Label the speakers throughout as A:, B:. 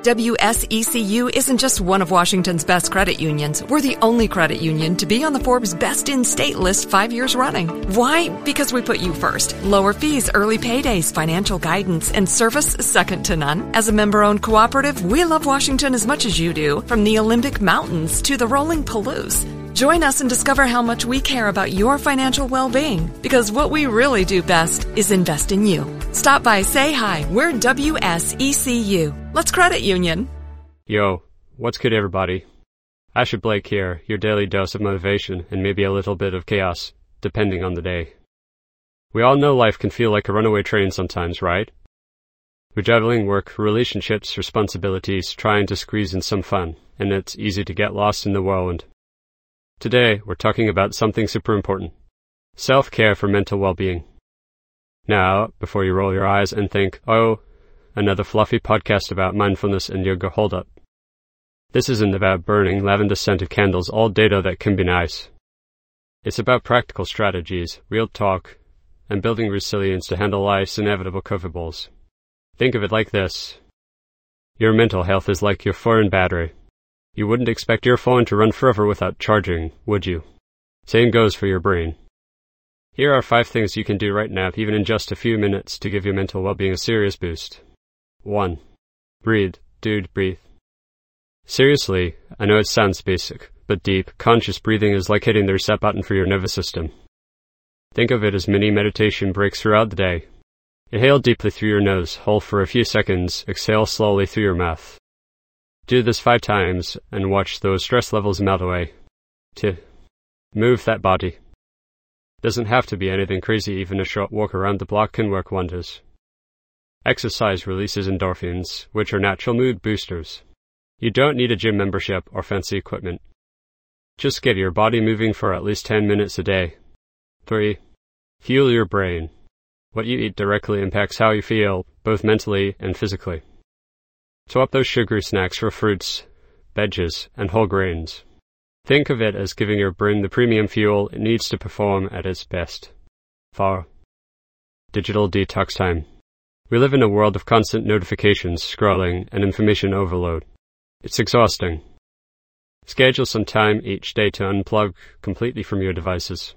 A: WSECU isn't just one of Washington's best credit unions. We're the only credit union to be on the Forbes Best in State list 5 years running. Why? Because we put you first. Lower fees, early paydays, financial guidance, and service second to none. As a member-owned cooperative, we love Washington as much as you do, from the Olympic Mountains to the rolling Palouse. Join us and discover how much we care about your financial well-being, because what we really do best is invest in you. Stop by, say hi. We're WSECU. Let's credit union.
B: Yo, what's good, everybody? Asher Blake here, your daily dose of motivation and maybe a little bit of chaos, depending on the day. We all know life can feel like a runaway train sometimes, right? We're juggling work, relationships, responsibilities, trying to squeeze in some fun, and it's easy to get lost in the whirlwind. Today, we're talking about something super important. Self-care for mental well-being. Now, before you roll your eyes and think, oh, another fluffy podcast about mindfulness and yoga, hold up. This isn't about burning lavender-scented candles all day though that can be nice. It's about practical strategies, real talk, and building resilience to handle life's inevitable curveballs. Think of it like this. Your mental health is like your phone battery. You wouldn't expect your phone to run forever without charging, would you? Same goes for your brain. Here are 5 things you can do right now, even in just a few minutes, to give your mental well-being a serious boost. 1. Breathe. Dude, breathe. Seriously, I know it sounds basic, but deep, conscious breathing is like hitting the reset button for your nervous system. Think of it as mini meditation breaks throughout the day. Inhale deeply through your nose, hold for a few seconds, exhale slowly through your mouth. Do this 5 times and watch those stress levels melt away. 2. Move that body. Doesn't have to be anything crazy, even a short walk around the block can work wonders. Exercise releases endorphins, which are natural mood boosters. You don't need a gym membership or fancy equipment. Just get your body moving for at least 10 minutes a day. 3. Fuel your brain. What you eat directly impacts how you feel, both mentally and physically. Swap those sugary snacks for fruits, veggies, and whole grains. Think of it as giving your brain the premium fuel it needs to perform at its best. 4. Digital detox time. We live in a world of constant notifications, scrolling, and information overload. It's exhausting. Schedule some time each day to unplug completely from your devices.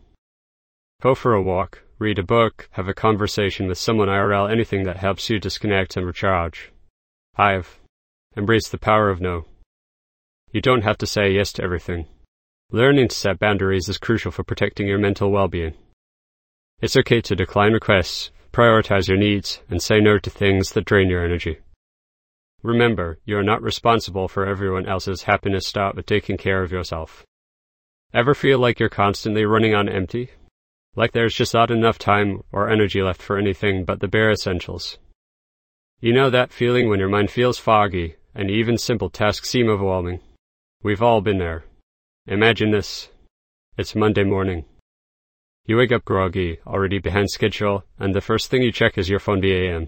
B: Go for a walk, read a book, have a conversation with someone IRL, anything that helps you disconnect and recharge. 5. Embrace the power of no. You don't have to say yes to everything. Learning to set boundaries is crucial for protecting your mental well-being. It's okay to decline requests, prioritize your needs, and say no to things that drain your energy. Remember, you are not responsible for everyone else's happiness. Start with taking care of yourself. Ever feel like you're constantly running on empty? Like there's just not enough time or energy left for anything but the bare essentials? You know that feeling when your mind feels foggy and even simple tasks seem overwhelming? We've all been there. Imagine this. It's Monday morning. You wake up groggy, already behind schedule, and the first thing you check is your phone via AM.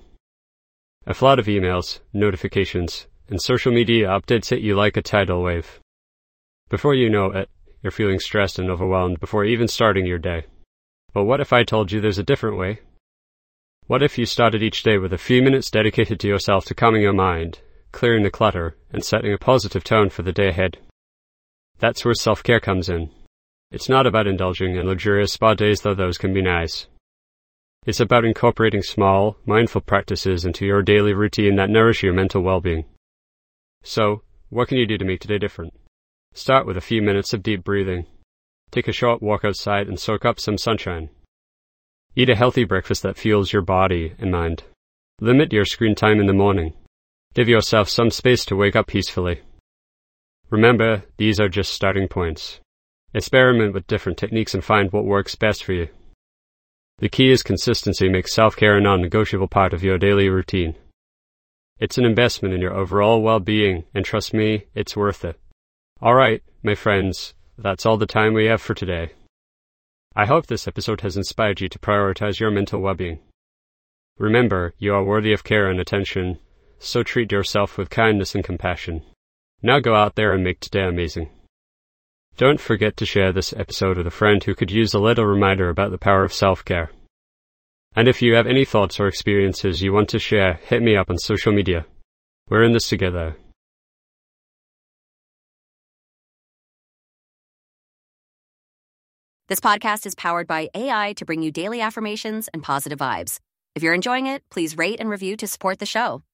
B: A flood of emails, notifications, and social media updates hit you like a tidal wave. Before you know it, you're feeling stressed and overwhelmed before even starting your day. But what if I told you there's a different way? What if you started each day with a few minutes dedicated to yourself, to calming your mind, clearing the clutter, and setting a positive tone for the day ahead? That's where self-care comes in. It's not about indulging in luxurious spa days, though those can be nice. It's about incorporating small, mindful practices into your daily routine that nourish your mental well-being. So, what can you do to make today different? Start with a few minutes of deep breathing. Take a short walk outside and soak up some sunshine. Eat a healthy breakfast that fuels your body and mind. Limit your screen time in the morning. Give yourself some space to wake up peacefully. Remember, these are just starting points. Experiment with different techniques and find what works best for you. The key is consistency. Make self-care a non-negotiable part of your daily routine. It's an investment in your overall well-being, and trust me, it's worth it. Alright, my friends, that's all the time we have for today. I hope this episode has inspired you to prioritize your mental well-being. Remember, you are worthy of care and attention, so treat yourself with kindness and compassion. Now go out there and make today amazing. Don't forget to share this episode with a friend who could use a little reminder about the power of self-care. And if you have any thoughts or experiences you want to share, hit me up on social media. We're in this together.
C: This podcast is powered by AI to bring you daily affirmations and positive vibes. If you're enjoying it, please rate and review to support the show.